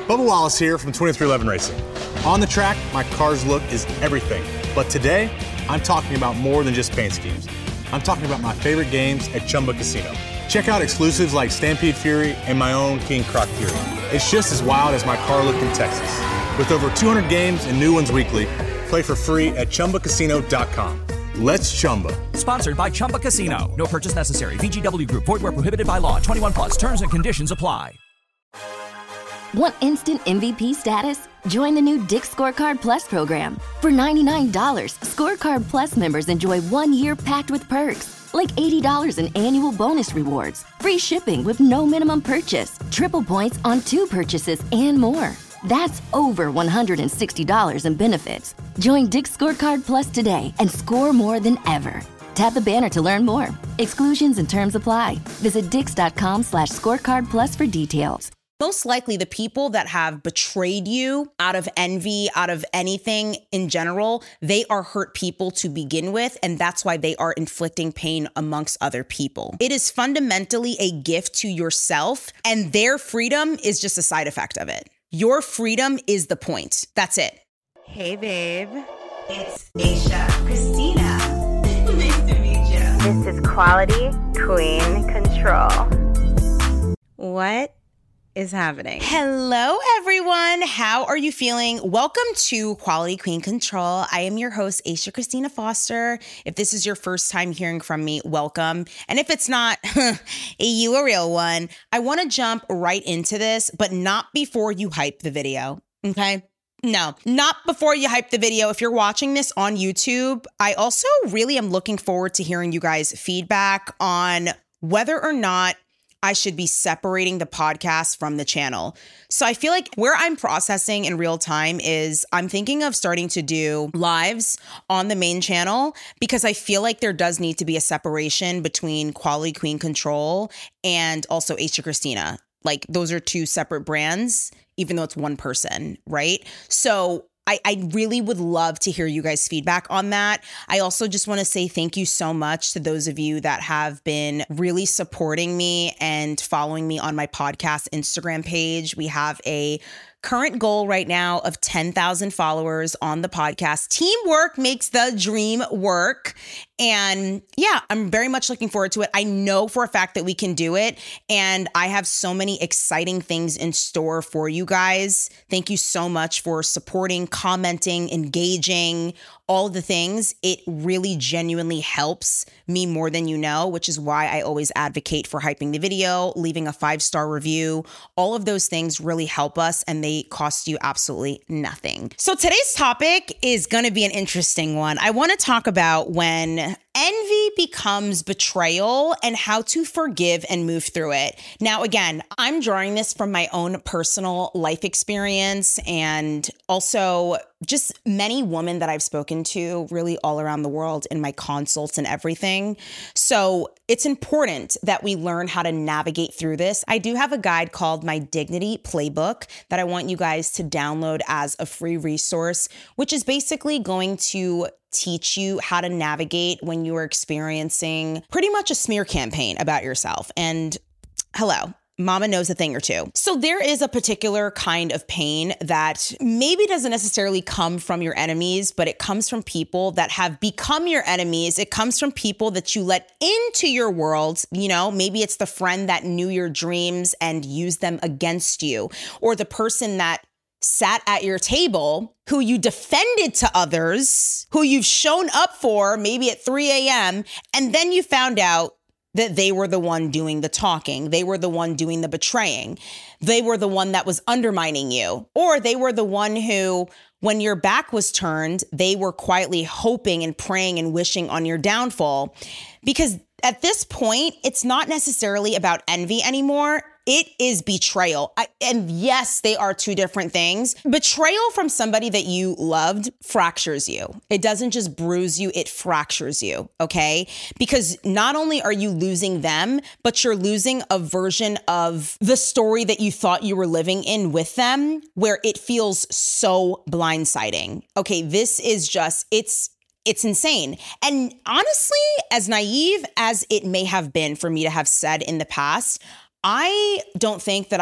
Bubba Wallace here from 2311 Racing. On the track, my car's look is everything. But today, I'm talking about more than just paint schemes. I'm talking about my favorite games at Chumba Casino. Check out exclusives like Stampede Fury and my own King Croc Fury. It's just as wild as my car look in Texas. With over 200 games and new ones weekly, play for free at ChumbaCasino.com. Let's Chumba. Sponsored by Chumba Casino. No purchase necessary. VGW Group. Void where prohibited by law. 21 plus. Terms and conditions apply. Want instant MVP status? Join the new Dick's Scorecard Plus program. For $99, Scorecard Plus members enjoy 1 year packed with perks, like $80 in annual bonus rewards, free shipping with no minimum purchase, triple points on 2 purchases, and more. That's over $160 in benefits. Join Dick's Scorecard Plus today and score more than ever. Tap the banner to learn more. Exclusions and terms apply. Visit dix.com/scorecard plus for details. Most likely the people that have betrayed you out of envy, out of anything in general, they are hurt people to begin with, and that's why they are inflicting pain amongst other people. It is fundamentally a gift to yourself, and their freedom is just a side effect of it. Your freedom is the point. That's it. Hey, babe. It's Aisha Christina. Nice to meet you. This is Quality Queen Control. What is happening? Hello, everyone. How are you feeling? Welcome to Quality Queen Control. I am your host, Aisha Christina Foster. If this is your first time hearing from me, welcome. And if it's not, you a real one. I want to jump right into this, but not before you hype the video, okay? No, not before you hype the video. If you're watching this on YouTube, I also really am looking forward to hearing you guys' feedback on whether or not I should be separating the podcast from the channel. So I feel like where I'm processing in real time is I'm thinking of starting to do lives on the main channel because I feel like there does need to be a separation between Quality Queen Control and also Aisha Christina. Like those are 2 separate brands, even though it's one person, right? So I really would love to hear you guys' feedback on that. I also just want to say thank you so much to those of you that have been really supporting me and following me on my podcast Instagram page. We have a current goal right now of 10,000 followers on the podcast. Teamwork makes the dream work. And yeah, I'm very much looking forward to it. I know for a fact that we can do it. And I have so many exciting things in store for you guys. Thank you so much for supporting, commenting, engaging, all the things. It really genuinely helps me more than you know, which is why I always advocate for hyping the video, leaving a 5-star review. All of those things really help us and they cost you absolutely nothing. So today's topic is going to be an interesting one. I want to talk about when envy becomes betrayal and how to forgive and move through it. Now, again, I'm drawing this from my own personal life experience and also just many women that I've spoken to really all around the world in my consults and everything. So it's important that we learn how to navigate through this. I do have a guide called My Dignity Playbook that I want you guys to download as a free resource, which is basically going to teach you how to navigate when you are experiencing pretty much a smear campaign about yourself. And hello, mama knows a thing or two. So there is a particular kind of pain that maybe doesn't necessarily come from your enemies, but it comes from people that have become your enemies. It comes from people that you let into your world. You know, maybe it's the friend that knew your dreams and used them against you, or the person that sat at your table, who you defended to others, who you've shown up for maybe at 3 a.m. And then you found out that they were the one doing the talking. They were the one doing the betraying. They were the one that was undermining you. Or they were the one who, when your back was turned, they were quietly hoping and praying and wishing on your downfall. Because at this point, it's not necessarily about envy anymore. It is betrayal. And yes, they are 2 different things. Betrayal from somebody that you loved fractures you. It doesn't just bruise you, it fractures you, okay? Because not only are you losing them, but you're losing a version of the story that you thought you were living in with them, where it feels so blindsiding. Okay, this is just, it's insane. And honestly, as naive as it may have been for me to have said in the past, I don't think that I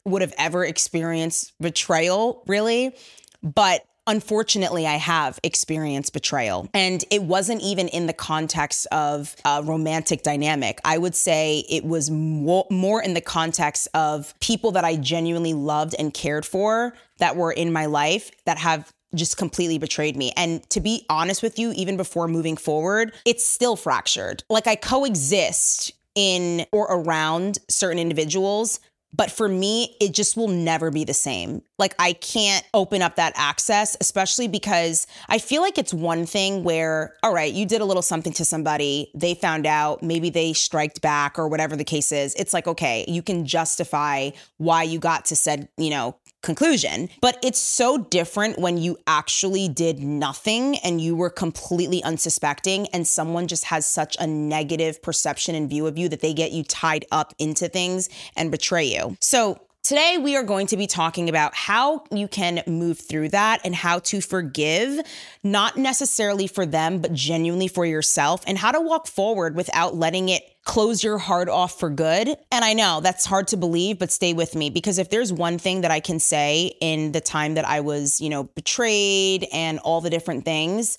would have ever experienced betrayal, really. But unfortunately, I have experienced betrayal. And it wasn't even in the context of a romantic dynamic. I would say it was more in the context of people that I genuinely loved and cared for that were in my life that have just completely betrayed me. And to be honest with you, even before moving forward, it's still fractured. Like, I coexist in or around certain individuals, but for me, it just will never be the same. Like, I can't open up that access, especially because I feel like it's one thing where, all right, you did a little something to somebody, they found out, maybe they striked back or whatever the case is. It's like, okay, you can justify why you got to said, conclusion. But it's so different when you actually did nothing and you were completely unsuspecting and someone just has such a negative perception and view of you that they get you tied up into things and betray you. So today we are going to be talking about how you can move through that and how to forgive, not necessarily for them, but genuinely for yourself, and how to walk forward without letting it close your heart off for good. And I know that's hard to believe, but stay with me, because if there's one thing that I can say in the time that I was, betrayed and all the different things,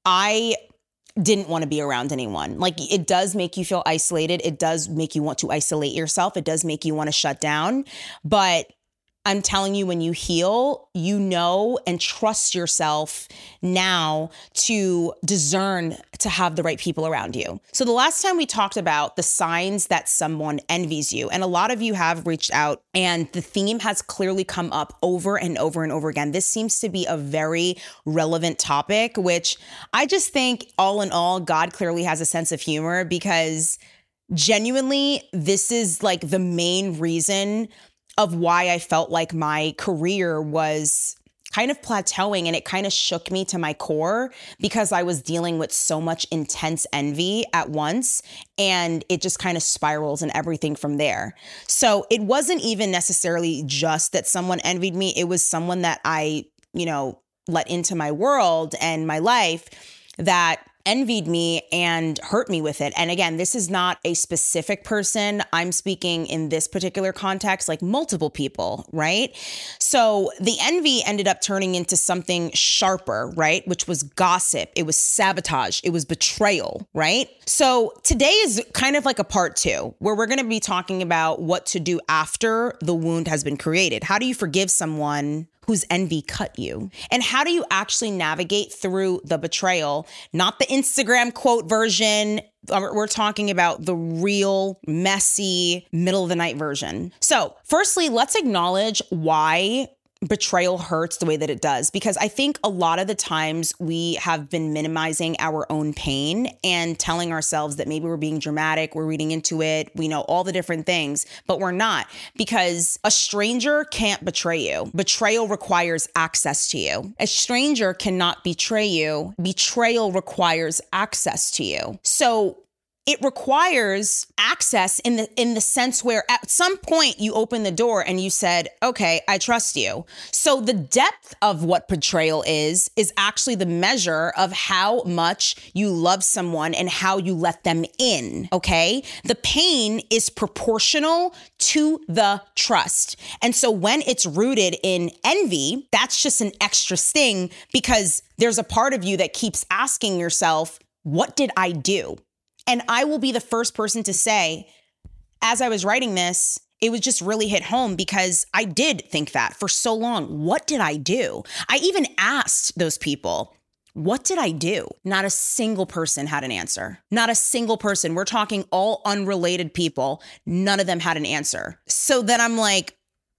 I didn't want to be around anyone. Like, it does make you feel isolated. It does make you want to isolate yourself. It does make you want to shut down. But I'm telling you, when you heal, and trust yourself now to discern to have the right people around you. So the last time we talked about the signs that someone envies you, and a lot of you have reached out, and the theme has clearly come up over and over and over again. This seems to be a very relevant topic, which I just think all in all, God clearly has a sense of humor, because genuinely, this is like the main reason of why I felt like my career was kind of plateauing, and it kind of shook me to my core because I was dealing with so much intense envy at once, and it just kind of spirals and everything from there. So it wasn't even necessarily just that someone envied me. It was someone that I, let into my world and my life that envied me and hurt me with it. And again, this is not a specific person. I'm speaking in this particular context, like multiple people, right? So the envy ended up turning into something sharper, right? Which was gossip. It was sabotage. It was betrayal, right? So today is kind of like a part 2, where we're going to be talking about what to do after the wound has been created. How do you forgive someone whose envy cut you? And how do you actually navigate through the betrayal? Not the Instagram quote version. We're talking about the real, messy, middle of the night version. So firstly, let's acknowledge why betrayal hurts the way that it does, because I think a lot of the times we have been minimizing our own pain and telling ourselves that maybe we're being dramatic, we're reading into it, we know all the different things, but we're not, because a stranger can't betray you. Betrayal requires access to you. A stranger cannot betray you. Betrayal requires access to you. So it requires access in the sense where at some point you open the door and you said, okay, I trust you. So the depth of what betrayal is actually the measure of how much you love someone and how you let them in, okay? The pain is proportional to the trust. And so when it's rooted in envy, that's just an extra sting, because there's a part of you that keeps asking yourself, what did I do? And I will be the first person to say, as I was writing this, it was just really hit home, because I did think that for so long. What did I do? I even asked those people, what did I do? Not a single person had an answer. Not a single person. We're talking all unrelated people. None of them had an answer. So then I'm like,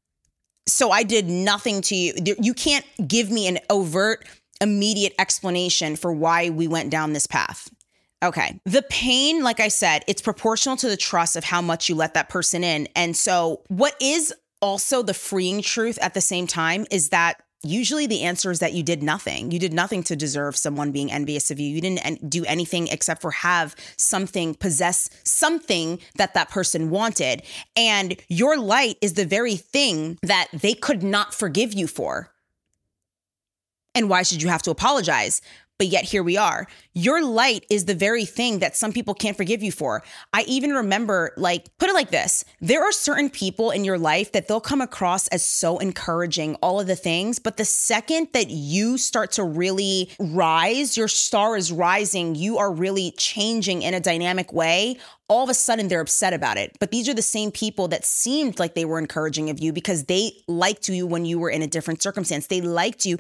so I did nothing to you. You can't give me an overt, immediate explanation for why we went down this path. Okay. The pain, like I said, it's proportional to the trust of how much you let that person in. And so what is also the freeing truth at the same time is that usually the answer is that you did nothing. You did nothing to deserve someone being envious of you. You didn't do anything except for have something, possess something that person wanted. And your light is the very thing that they could not forgive you for. And why should you have to apologize? but yet here we are. Your light is the very thing that some people can't forgive you for. I even remember, like, put it like this. There are certain people in your life that they'll come across as so encouraging, all of the things, but the second that you start to really rise, your star is rising, you are really changing in a dynamic way, all of a sudden they're upset about it. But these are the same people that seemed like they were encouraging of you because they liked you when you were in a different circumstance. They liked you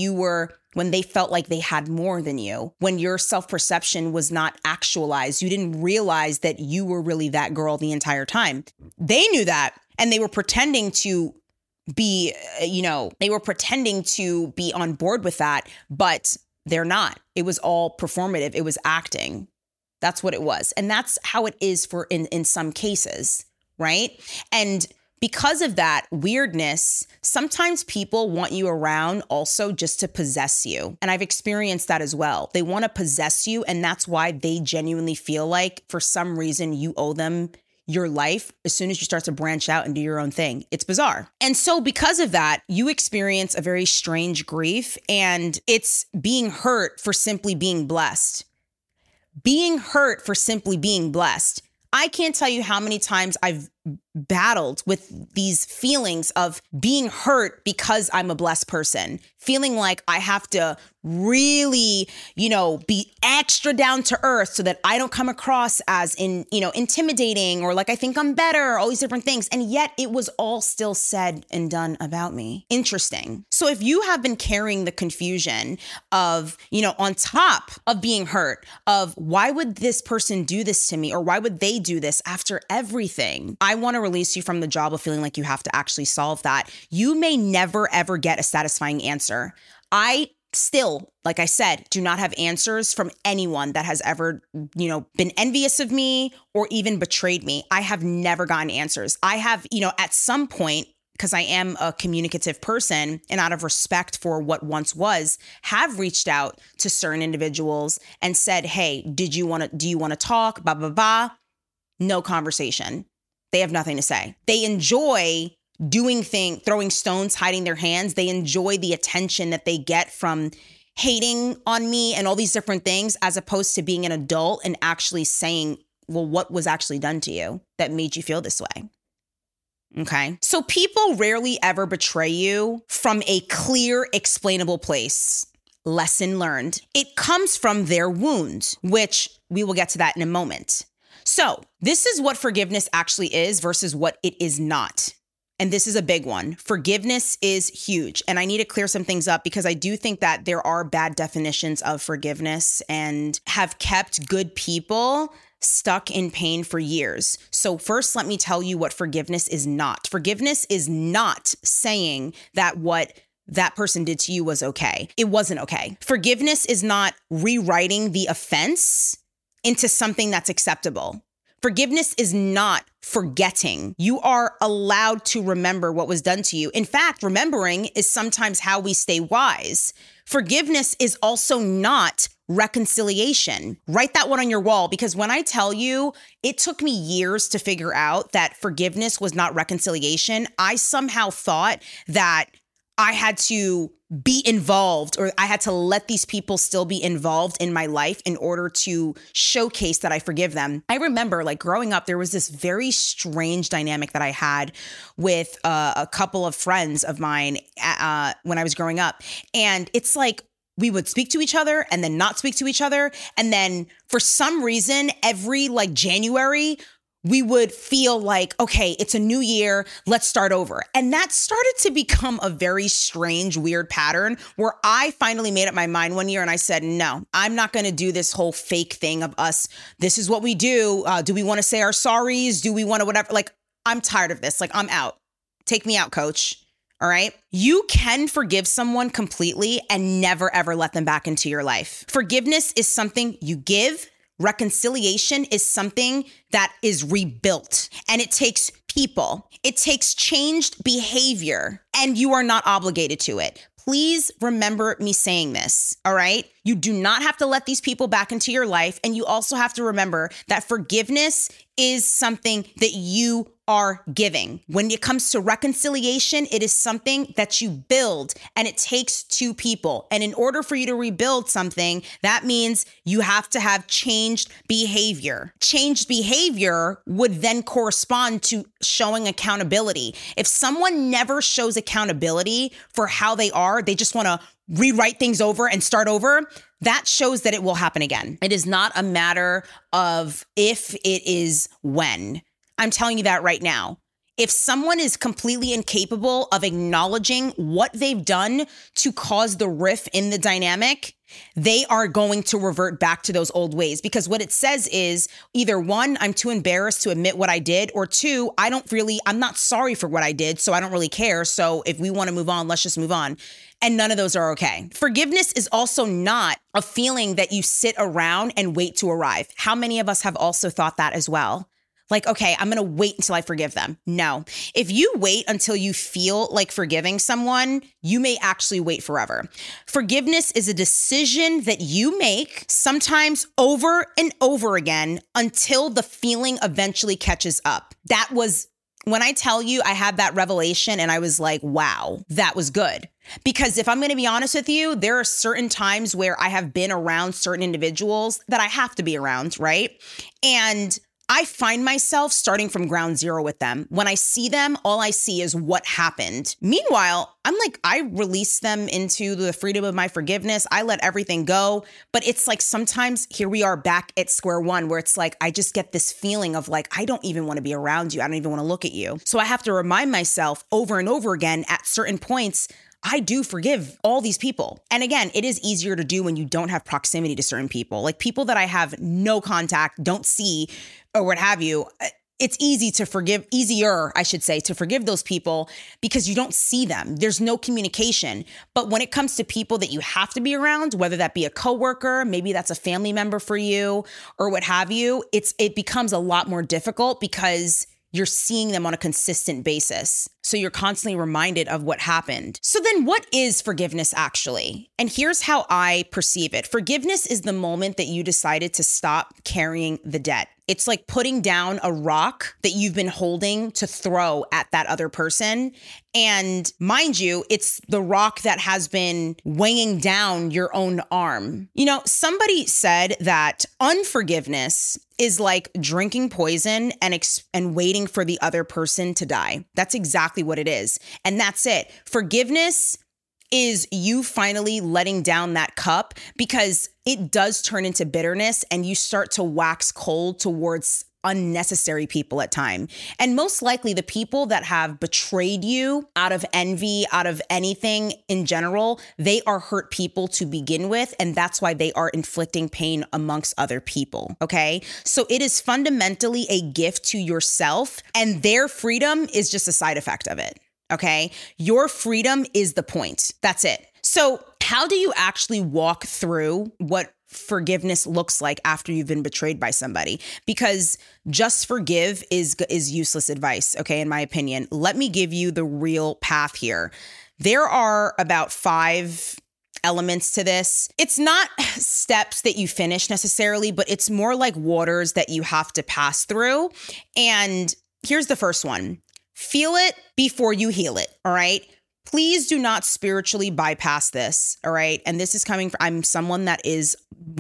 when they felt like they had more than you, when your self-perception was not actualized. You didn't realize that you were really that girl the entire time. They knew that, and they were pretending to be, they were pretending to be on board with that, but they're not. It was all performative. It was acting. That's what it was. And that's how it is in some cases, right? And because of that weirdness, sometimes people want you around also just to possess you. And I've experienced that as well. They want to possess you, and that's why they genuinely feel like for some reason you owe them your life as soon as you start to branch out and do your own thing. It's bizarre. And so because of that, you experience a very strange grief, and it's being hurt for simply being blessed. Being hurt for simply being blessed. I can't tell you how many times I've battled with these feelings of being hurt because I'm a blessed person, feeling like I have to really, be extra down to earth so that I don't come across as intimidating or like I think I'm better, all these different things. And yet it was all still said and done about me. Interesting. So if you have been carrying the confusion of, on top of being hurt, of why would this person do this to me, or why would they do this after everything? I want to release you from the job of feeling like you have to actually solve that. You may never, ever get a satisfying answer. I still, like I said, do not have answers from anyone that has ever, been envious of me or even betrayed me. I have never gotten answers. I have, at some point, because I am a communicative person and out of respect for what once was, have reached out to certain individuals and said, hey, do you want to talk? Blah, blah, blah. No conversation. They have nothing to say. They enjoy throwing stones, hiding their hands. They enjoy the attention that they get from hating on me and all these different things, as opposed to being an adult and actually saying, well, what was actually done to you that made you feel this way? Okay. So people rarely ever betray you from a clear, explainable place. Lesson learned. It comes from their wound, which we will get to that in a moment. So this is what forgiveness actually is versus what it is not. And this is a big one. Forgiveness is huge. And I need to clear some things up because I do think that there are bad definitions of forgiveness and have kept good people stuck in pain for years. So first, let me tell you what forgiveness is not. Forgiveness is not saying that what that person did to you was okay. It wasn't okay. Forgiveness is not rewriting the offense into something that's acceptable. Forgiveness is not forgetting. You are allowed to remember what was done to you. In fact, remembering is sometimes how we stay wise. Forgiveness is also not reconciliation. Write that one on your wall, because when I tell you, it took me years to figure out that forgiveness was not reconciliation. I somehow thought that I had to be involved, or I had to let these people still be involved in my life in order to showcase that I forgive them. I remember, like, growing up, there was this very strange dynamic that I had with a couple of friends of mine when I was growing up. And it's like, we would speak to each other and then not speak to each other. And then for some reason, every January, we would feel like, okay, it's a new year, let's start over. And that started to become a very strange, weird pattern where I finally made up my mind one year and I said, no, I'm not going to do this whole fake thing of us. This is what we do. Do we want to say our sorries? Do we want to whatever? I'm tired of this. I'm out. Take me out, coach. All right. You can forgive someone completely and never, ever let them back into your life. Forgiveness is something you give. Reconciliation is something that is rebuilt, and it takes people. It takes changed behavior, and you are not obligated to it. Please remember me saying this, all right? You do not have to let these people back into your life, and you also have to remember that forgiveness is something that you are giving. When it comes to reconciliation, it is something that you build, and it takes two people. And in order for you to rebuild something, that means you have to have changed behavior. Changed behavior would then correspond to showing accountability. If someone never shows accountability for how they are, they just want to rewrite things over and start over, that shows that it will happen again. It is not a matter of if, it is when. I'm telling you that right now. If someone is completely incapable of acknowledging what they've done to cause the rift in the dynamic, they are going to revert back to those old ways, because what it says is either one, I'm too embarrassed to admit what I did, or two, I'm not sorry for what I did, so I don't really care. So if we want to move on, let's just move on. And none of those are okay. Forgiveness is also not a feeling that you sit around and wait to arrive. How many of us have also thought that as well? Like, okay, I'm going to wait until I forgive them. No. If you wait until you feel like forgiving someone, you may actually wait forever. Forgiveness is a decision that you make, sometimes over and over again, until the feeling eventually catches up. That was, when I tell you I had that revelation and I was like, wow, that was good. Because if I'm going to be honest with you, there are certain times where I have been around certain individuals that I have to be around, right? And I find myself starting from ground zero with them. When I see them, all I see is what happened. Meanwhile, I'm like, I release them into the freedom of my forgiveness. I let everything go. But it's like sometimes here we are back at square one, where it's like, I just get this feeling of like, I don't even want to be around you. I don't even want to look at you. So I have to remind myself over and over again at certain points, I do forgive all these people. And again, it is easier to do when you don't have proximity to certain people. Like people that I have no contact, don't see, or what have you. It's easier, I should say, to forgive those people because you don't see them. There's no communication. But when it comes to people that you have to be around, whether that be a coworker, maybe that's a family member for you, or what have you, it becomes a lot more difficult because you're seeing them on a consistent basis. So you're constantly reminded of what happened. So then what is forgiveness actually? And here's how I perceive it. Forgiveness is the moment that you decided to stop carrying the debt. It's like putting down a rock that you've been holding to throw at that other person. And mind you, it's the rock that has been weighing down your own arm. You know, somebody said that unforgiveness is like drinking poison and waiting for the other person to die. That's exactly what it is. And that's it. Forgiveness is you finally letting down that cup, because it does turn into bitterness and you start to wax cold towards unnecessary people at time. And most likely the people that have betrayed you out of envy, out of anything in general, they are hurt people to begin with. And that's why they are inflicting pain amongst other people. Okay. So it is fundamentally a gift to yourself, and their freedom is just a side effect of it. Okay. Your freedom is the point. That's it. So how do you actually walk through what forgiveness looks like after you've been betrayed by somebody? Because just forgive is useless advice. Okay. In my opinion, let me give you the real path here. There are about 5 elements to this. It's not steps that you finish necessarily, but it's more like waters that you have to pass through. And here's the first one. Feel it before you heal it. All right. Please do not spiritually bypass this. All right. And this is coming from, I'm someone that is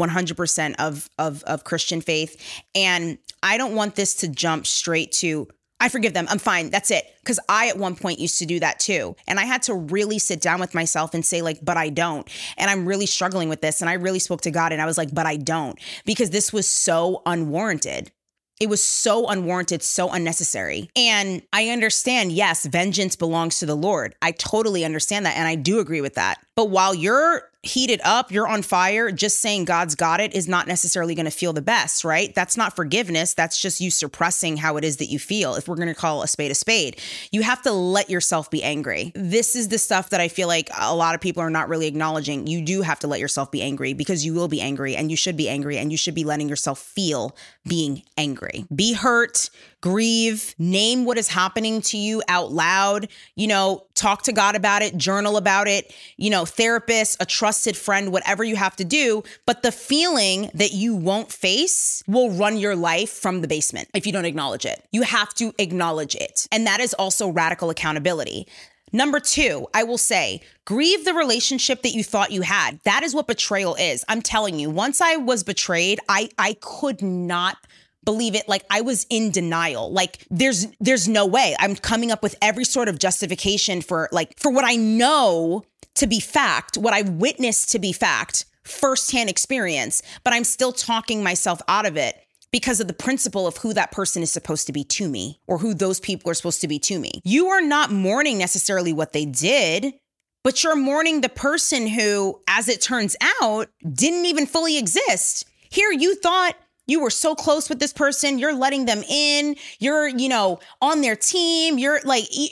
100% of Christian faith. And I don't want this to jump straight to, I forgive them, I'm fine, that's it. Because I at one point used to do that too. And I had to really sit down with myself and say like, but I don't. And I'm really struggling with this. And I really spoke to God and I was like, but I don't. Because this was so unwarranted. It was so unwarranted, so unnecessary. And I understand, yes, vengeance belongs to the Lord. I totally understand that. And I do agree with that. But while you're heated up, you're on fire, just saying God's got it is not necessarily going to feel the best, right? That's not forgiveness. That's just you suppressing how it is that you feel. If we're going to call a spade, you have to let yourself be angry. This is the stuff that I feel like a lot of people are not really acknowledging. You do have to let yourself be angry, because you will be angry, and you should be angry, and you should be letting yourself feel being angry. Be hurt, grieve, name what is happening to you out loud, talk to God about it, journal about it, therapist, a trusted friend, whatever you have to do. But the feeling that you won't face will run your life from the basement if you don't acknowledge it. You have to acknowledge it. And that is also radical accountability. Number 2, I will say, grieve the relationship that you thought you had. That is what betrayal is. I'm telling you, once I was betrayed, I could not believe it. Like, I was in denial. Like, there's no way. I'm coming up with every sort of justification for what I know to be fact, what I witnessed to be fact, firsthand experience, but I'm still talking myself out of it because of the principle of who that person is supposed to be to me, or who those people are supposed to be to me. You are not mourning necessarily what they did, but you're mourning the person who, as it turns out, didn't even fully exist. Here, you thought you were so close with this person. You're letting them in. You're, on their team. You're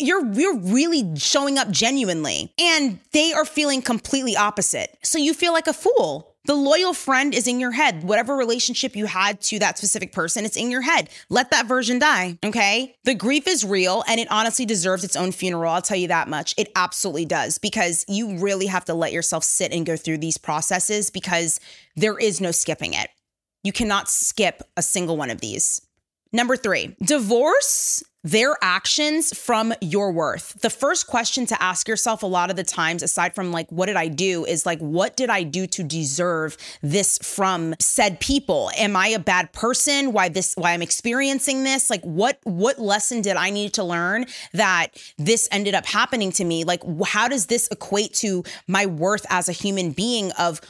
really showing up genuinely. And they are feeling completely opposite. So you feel like a fool. The loyal friend is in your head. Whatever relationship you had to that specific person, it's in your head. Let that version die, okay? The grief is real, and it honestly deserves its own funeral. I'll tell you that much. It absolutely does, because you really have to let yourself sit and go through these processes, because there is no skipping it. You cannot skip a single one of these. Number 3, divorce their actions from your worth. The first question to ask yourself a lot of the times, aside from what did I do, is what did I do to deserve this from said people? Am I a bad person? Why I'm experiencing this? What lesson did I need to learn that this ended up happening to me? How does this equate to my worth as a human being of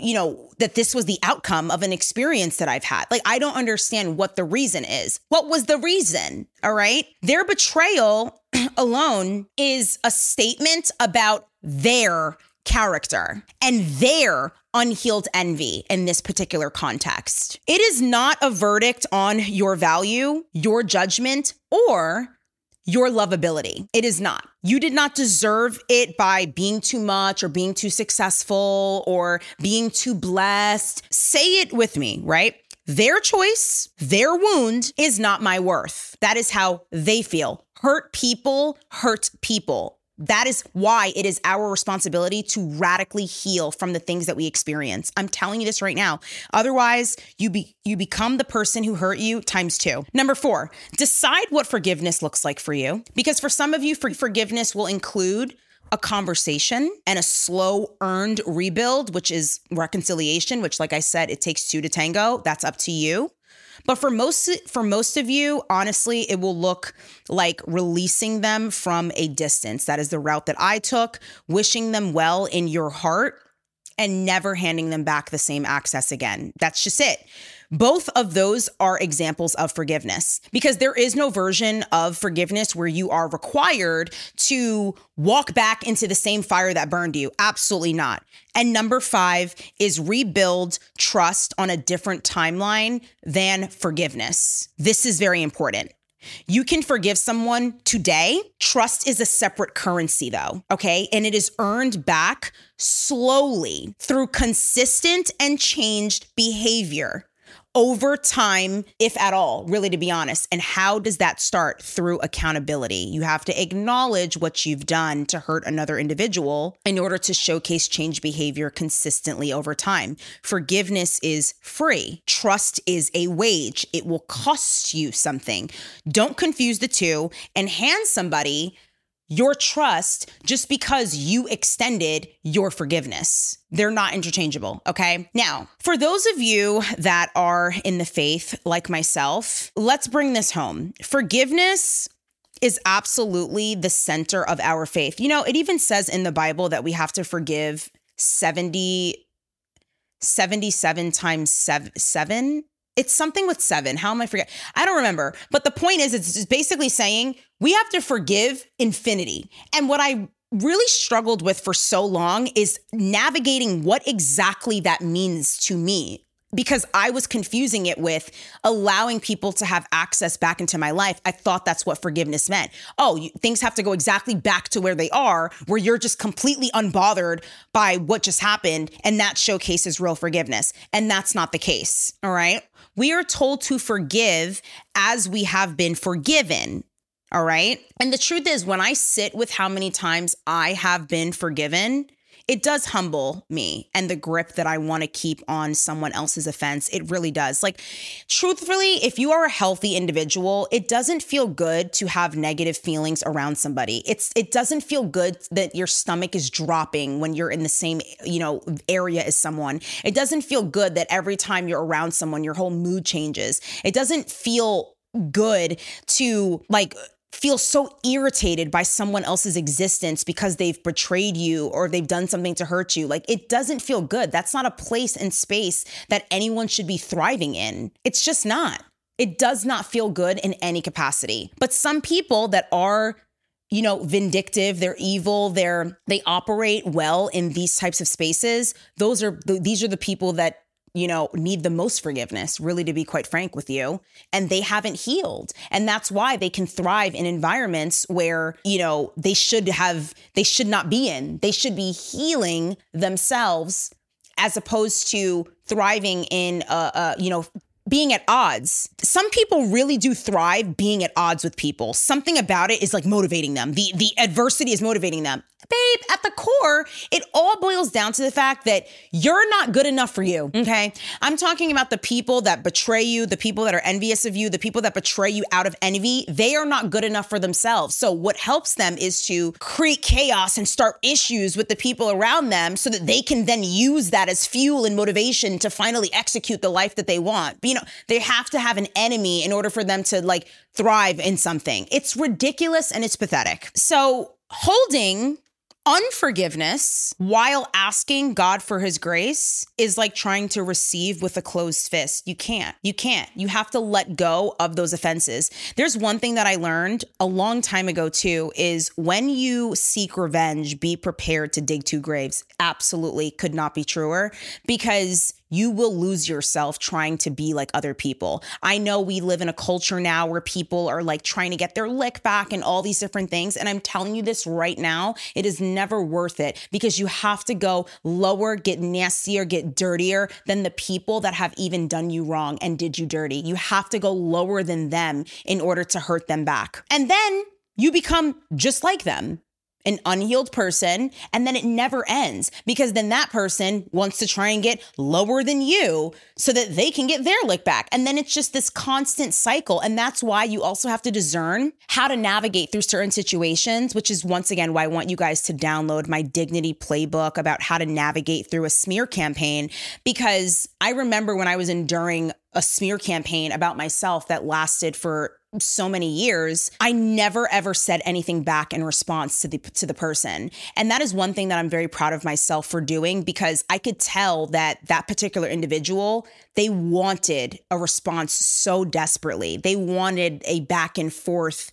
that this was the outcome of an experience that I've had? I don't understand what the reason is. What was the reason? All right. Their betrayal alone is a statement about their character and their unhealed envy in this particular context. It is not a verdict on your value, your judgment, or your lovability. It is not. You did not deserve it by being too much or being too successful or being too blessed. Say it with me, right? Their choice, their wound is not my worth. That is how they feel. Hurt people hurt people. That is why it is our responsibility to radically heal from the things that we experience. I'm telling you this right now. Otherwise, you become the person who hurt you times 2. Number 4, decide what forgiveness looks like for you. Because for some of you, forgiveness will include a conversation and a slow earned rebuild, which is reconciliation, which, like I said, it takes 2 to tango. That's up to you. But for most of you, honestly, it will look like releasing them from a distance. That is the route that I took, wishing them well in your heart and never handing them back the same access again. That's just it. Both of those are examples of forgiveness, because there is no version of forgiveness where you are required to walk back into the same fire that burned you. Absolutely not. And number 5 is rebuild trust on a different timeline than forgiveness. This is very important. You can forgive someone today. Trust is a separate currency though, okay? And it is earned back slowly through consistent and changed behavior over time, if at all, really, to be honest. And how does that start? Through accountability. You have to acknowledge what you've done to hurt another individual in order to showcase change behavior consistently over time. Forgiveness is free. Trust is a wage. It will cost you something. Don't confuse the two and hand somebody your trust just because you extended your forgiveness. They're not interchangeable, okay? Now, for those of you that are in the faith like myself, let's bring this home. Forgiveness is absolutely the center of our faith. It even says in the Bible that we have to forgive 77 times 7. It's something with 7. How am I forgetting? I don't remember. But the point is, it's just basically saying we have to forgive infinity. And what I really struggled with for so long is navigating what exactly that means to me, because I was confusing it with allowing people to have access back into my life. I thought that's what forgiveness meant. Things have to go exactly back to where they are, where you're just completely unbothered by what just happened, and that showcases real forgiveness. And that's not the case, all right? We are told to forgive as we have been forgiven. All right. And the truth is, when I sit with how many times I have been forgiven, it does humble me and the grip that I want to keep on someone else's offense. It really does. Like, truthfully, if you are a healthy individual, it doesn't feel good to have negative feelings around somebody. It doesn't feel good that your stomach is dropping when you're in the same, area as someone. It doesn't feel good that every time you're around someone, your whole mood changes. It doesn't feel good to feel so irritated by someone else's existence because they've betrayed you or they've done something to hurt you. Like, it doesn't feel good. That's not a place and space that anyone should be thriving in. It's just not. It does not feel good in any capacity. But some people that are, vindictive, they're evil, they operate well in these types of spaces. These are the people that need the most forgiveness, really, to be quite frank with you. And they haven't healed. And that's why they can thrive in environments where, they should not be in. They should be healing themselves as opposed to thriving in, being at odds. Some people really do thrive being at odds with people. Something about it is motivating them. The adversity is motivating them. Babe, at the core, it all boils down to the fact that you're not good enough for you, okay? I'm talking about the people that betray you, the people that are envious of you, the people that betray you out of envy. They are not good enough for themselves. So what helps them is to create chaos and start issues with the people around them so that they can then use that as fuel and motivation to finally execute the life that they want. They have to have an enemy in order for them to thrive in something. It's ridiculous and it's pathetic. So holding unforgiveness while asking God for his grace is like trying to receive with a closed fist. You can't. You have to let go of those offenses. There's one thing that I learned a long time ago too, is when you seek revenge, be prepared to dig two graves. Absolutely could not be truer, because you will lose yourself trying to be like other people. I know we live in a culture now where people are trying to get their lick back and all these different things. And I'm telling you this right now, it is never worth it, because you have to go lower, get nastier, get dirtier than the people that have even done you wrong and did you dirty. You have to go lower than them in order to hurt them back. And then you become just like them, an unhealed person, and then it never ends, because then that person wants to try and get lower than you so that they can get their lick back. And then it's just this constant cycle. And that's why you also have to discern how to navigate through certain situations, which is once again why I want you guys to download my Dignity Playbook about how to navigate through a smear campaign. Because I remember when I was enduring a smear campaign about myself that lasted for so many years, I never ever said anything back in response to the person. And that is one thing that I'm very proud of myself for doing, because I could tell that particular individual, they wanted a response so desperately. They wanted a back and forth,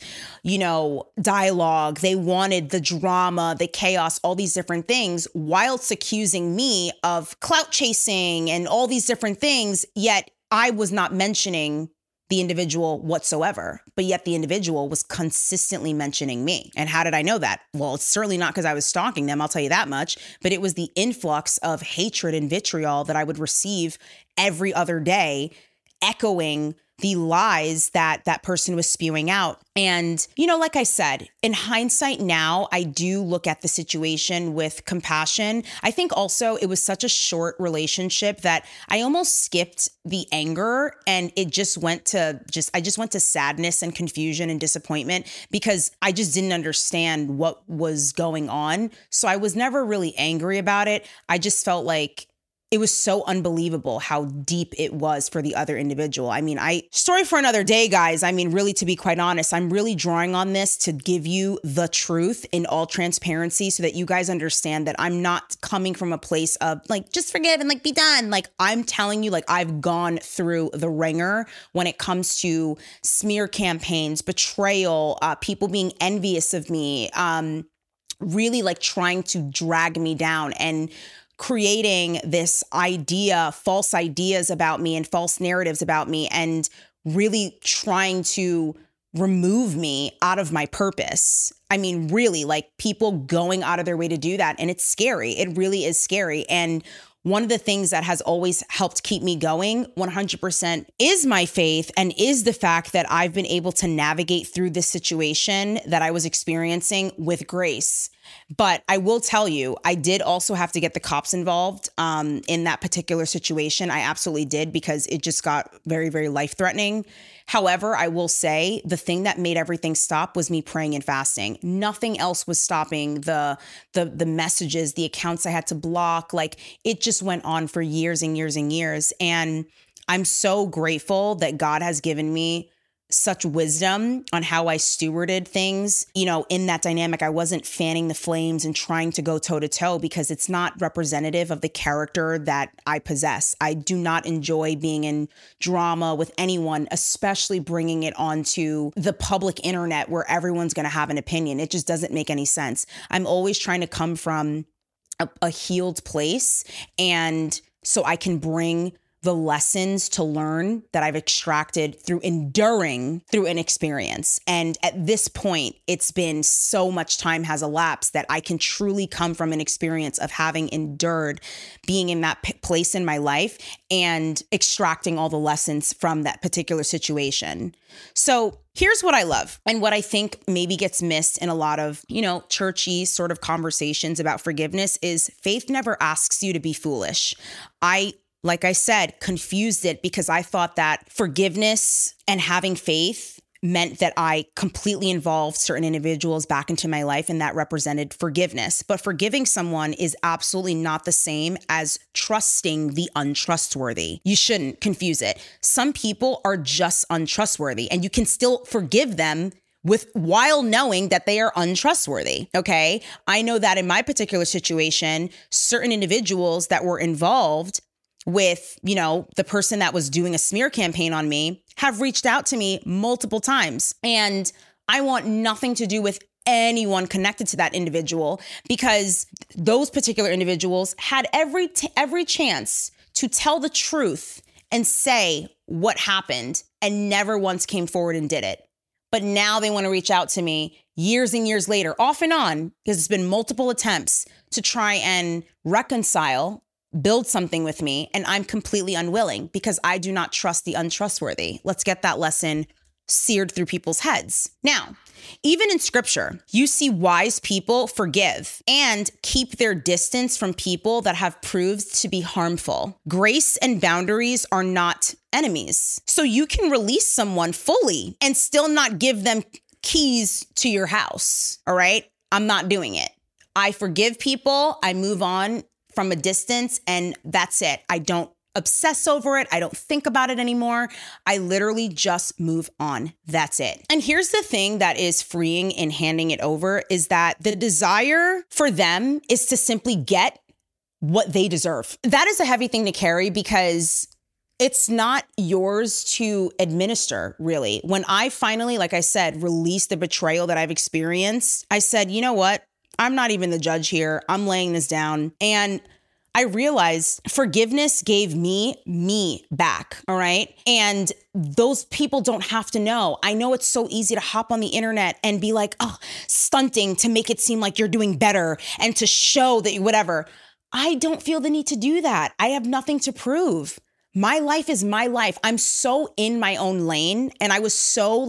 dialogue. They wanted the drama, the chaos, all these different things, whilst accusing me of clout chasing and all these different things. Yet I was not mentioning the individual whatsoever, but yet the individual was consistently mentioning me. And how did I know that? Well, it's certainly not because I was stalking them, I'll tell you that much, but it was the influx of hatred and vitriol that I would receive every other day, echoing the lies that person was spewing out. And, like I said, in hindsight now, I do look at the situation with compassion. I think also it was such a short relationship that I almost skipped the anger, and it just went to sadness and confusion and disappointment, because I just didn't understand what was going on. So I was never really angry about it. I just felt like it was so unbelievable how deep it was for the other individual. I mean, story for another day, guys. I mean, really, to be quite honest, I'm really drawing on this to give you the truth in all transparency so that you guys understand that I'm not coming from a place of just forgive and be done. I'm telling you, I've gone through the ringer when it comes to smear campaigns, betrayal, people being envious of me, really trying to drag me down and creating this false ideas about me and false narratives about me, and really trying to remove me out of my purpose. I mean, really, people going out of their way to do that. And it's scary. It really is scary. And one of the things that has always helped keep me going 100% is my faith, and is the fact that I've been able to navigate through this situation that I was experiencing with grace. But I will tell you, I did also have to get the cops involved in that particular situation. I absolutely did, because it just got very, very life-threatening. However, I will say the thing that made everything stop was me praying and fasting. Nothing else was stopping the messages, the accounts I had to block. Like, it just went on for years and years and years. And I'm so grateful that God has given me such wisdom on how I stewarded things. You know, in that dynamic, I wasn't fanning the flames and trying to go toe to toe, because it's not representative of the character that I possess. I do not enjoy being in drama with anyone, especially bringing it onto the public internet where everyone's going to have an opinion. It just doesn't make any sense. I'm always trying to come from a healed place, and so I can bring the lessons to learn that I've extracted through enduring through an experience. And at this point, it's been so much time has elapsed that I can truly come from an experience of having endured being in that place in my life and extracting all the lessons from that particular situation. So here's what I love, and what I think maybe gets missed in a lot of, churchy sort of conversations about forgiveness is faith never asks you to be foolish. Like I said, confused it because I thought that forgiveness and having faith meant that I completely involved certain individuals back into my life, and that represented forgiveness. But forgiving someone is absolutely not the same as trusting the untrustworthy. You shouldn't confuse it. Some people are just untrustworthy, and you can still forgive them while knowing that they are untrustworthy. Okay. I know that in my particular situation, certain individuals that were involved with, the person that was doing a smear campaign on me have reached out to me multiple times. And I want nothing to do with anyone connected to that individual, because those particular individuals had every chance to tell the truth and say what happened, and never once came forward and did it. But now they want to reach out to me years and years later, off and on, because it's been multiple attempts to try and reconcile, build something with me, and I'm completely unwilling because I do not trust the untrustworthy. Let's get that lesson seared through people's heads. Now, even in scripture, you see wise people forgive and keep their distance from people that have proved to be harmful. Grace and boundaries are not enemies. So you can release someone fully and still not give them keys to your house. All right? I'm not doing it. I forgive people. I move on from a distance, and that's it. I don't obsess over it. I don't think about it anymore. I literally just move on. That's it. And here's the thing that is freeing in handing it over is that the desire for them is to simply get what they deserve. That is a heavy thing to carry because it's not yours to administer, really. When I finally, like I said, released the betrayal that I've experienced, I said, you know what? I'm not even the judge here. I'm laying this down. And I realized forgiveness gave me back. All right. And those people don't have to know. I know it's so easy to hop on the internet and be like, stunting to make it seem like you're doing better and to show that whatever. I don't feel the need to do that. I have nothing to prove. My life is my life. I'm so in my own lane. And I was so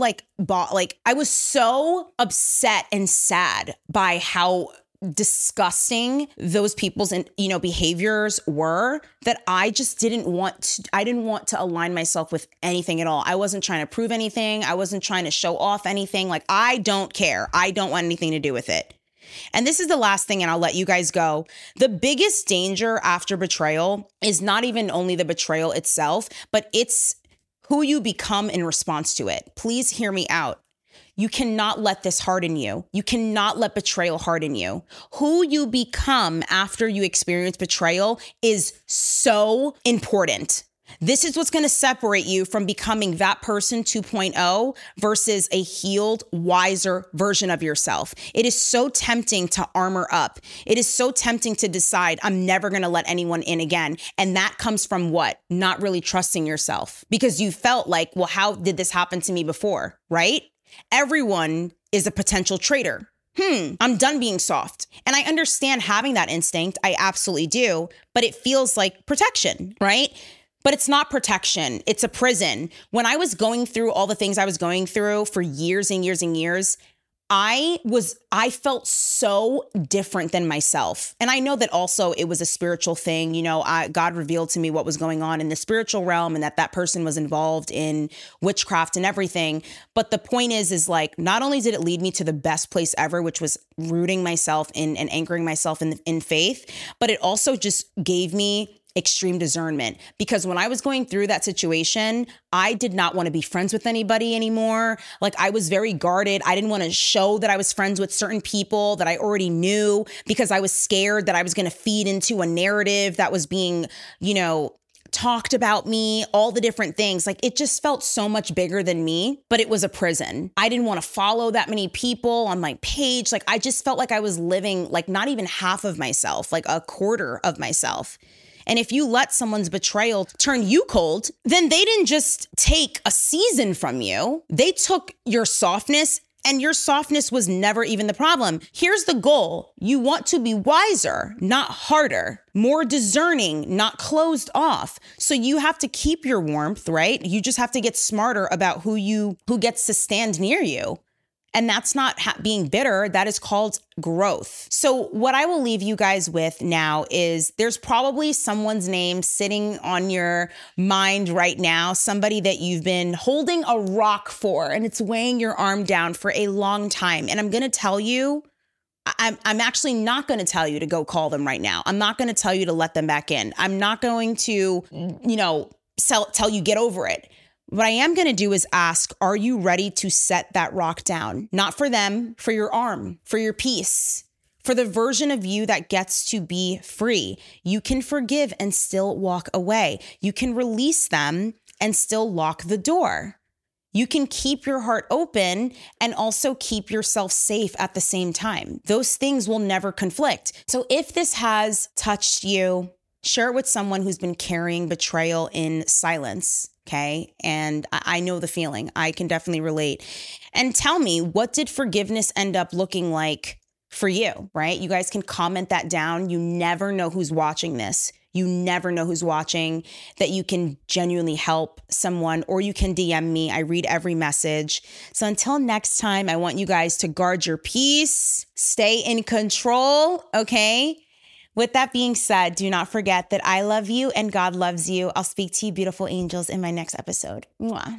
I was so upset and sad by how disgusting those people's behaviors were that I just didn't want to align myself with anything at all. I wasn't trying to prove anything. I wasn't trying to show off anything. Like, I don't care. I don't want anything to do with it. And this is the last thing, and I'll let you guys go. The biggest danger after betrayal is not even only the betrayal itself, but it's who you become in response to it. Please hear me out. You cannot let this harden you. You cannot let betrayal harden you. Who you become after you experience betrayal is so important. This is what's going to separate you from becoming that person 2.0 versus a healed, wiser version of yourself. It is so tempting to armor up. It is so tempting to decide, I'm never going to let anyone in again. And that comes from what? Not really trusting yourself, because you felt like, well, how did this happen to me before? Right? Everyone is a potential traitor. I'm done being soft. And I understand having that instinct. I absolutely do. But it feels like protection, right? But it's not protection. It's a prison. When I was going through all the things I was going through for years and years and years, I felt so different than myself. And I know that also it was a spiritual thing. You know, God revealed to me what was going on in the spiritual realm and that person was involved in witchcraft and everything. But the point is like, not only did it lead me to the best place ever, which was rooting myself in and anchoring myself in faith, but it also just gave me extreme discernment, because when I was going through that situation, I did not want to be friends with anybody anymore. Like, I was very guarded. I didn't want to show that I was friends with certain people that I already knew, because I was scared that I was going to feed into a narrative that was being, you know, talked about me, all the different things. Like, it just felt so much bigger than me, but it was a prison. I didn't want to follow that many people on my page. Like, I just felt like I was living like not even half of myself, like a quarter of myself. And if you let someone's betrayal turn you cold, then they didn't just take a season from you. They took your softness, and your softness was never even the problem. Here's the goal. You want to be wiser, not harder, more discerning, not closed off. So you have to keep your warmth, right? You just have to get smarter about who gets to stand near you. And that's not being bitter. That is called growth. So what I will leave you guys with now is there's probably someone's name sitting on your mind right now, somebody that you've been holding a rock for, and it's weighing your arm down for a long time. And I'm going to tell you, I'm actually not going to tell you to go call them right now. I'm not going to tell you to let them back in. I'm not going to, tell you get over it. What I am going to do is ask, are you ready to set that rock down? Not for them, for your arm, for your peace, for the version of you that gets to be free. You can forgive and still walk away. You can release them and still lock the door. You can keep your heart open and also keep yourself safe at the same time. Those things will never conflict. So if this has touched you, share it with someone who's been carrying betrayal in silence. Okay. And I know the feeling. I can definitely relate. And tell me, what did forgiveness end up looking like for you, right? You guys can comment that down. You never know who's watching this. You never know who's watching, that you can genuinely help someone, or you can DM me. I read every message. So until next time, I want you guys to guard your peace, stay in control. Okay. With that being said, do not forget that I love you and God loves you. I'll speak to you, beautiful angels, in my next episode. Mwah.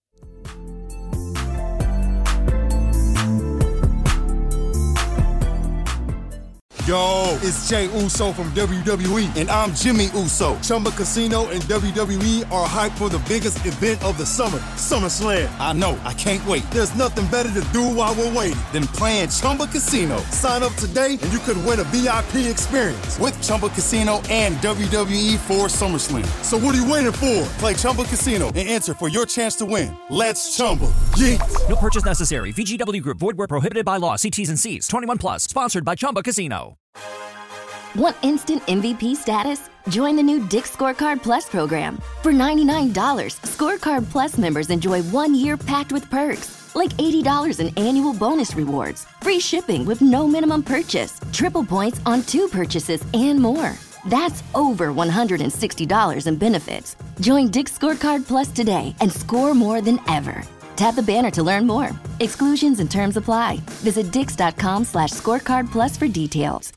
Yo, it's Jey Uso from WWE, and I'm Jimmy Uso. Chumba Casino and WWE are hyped for the biggest event of the summer, SummerSlam. I know, I can't wait. There's nothing better to do while we're waiting than playing Chumba Casino. Sign up today and you could win a VIP experience with Chumba Casino and WWE for SummerSlam. So what are you waiting for? Play Chumba Casino and enter for your chance to win. Let's Chumba. Yeet. No purchase necessary. VGW Group. Void where prohibited by law. See T's and C's. 21 plus. Sponsored by Chumba Casino. Want instant MVP status? Join the new Dick's Scorecard Plus program. For $99, Scorecard Plus members enjoy 1 year packed with perks, like $80 in annual bonus rewards, free shipping with no minimum purchase, triple points on 2 purchases, and more. That's over $160 in benefits. Join Dick's Scorecard Plus today and score more than ever. Tap the banner to learn more. Exclusions and terms apply. Visit dix.com/scorecardplus for details.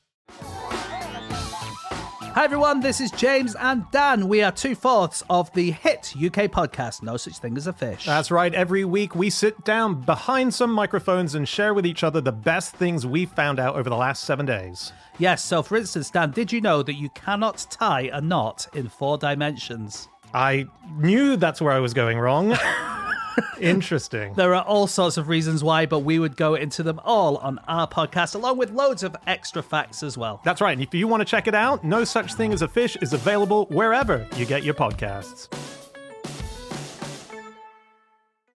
Hi everyone, this is James and Dan. We are 2/4 of the hit UK podcast, No Such Thing as a Fish. That's right. Every week we sit down behind some microphones and share with each other the best things we've found out over the last 7 days. Yes, so for instance, Dan, did you know that you cannot tie a knot in 4 dimensions? I knew that's where I was going wrong. Interesting. There are all sorts of reasons why, but we would go into them all on our podcast, along with loads of extra facts as well. That's right. And if you want to check it out, No Such Thing as a Fish is available wherever you get your podcasts.